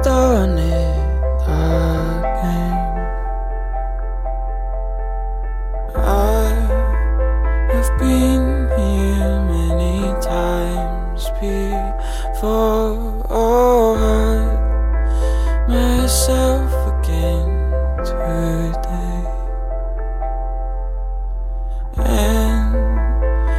done it again. I have been here many times before. Oh, hurt myself again.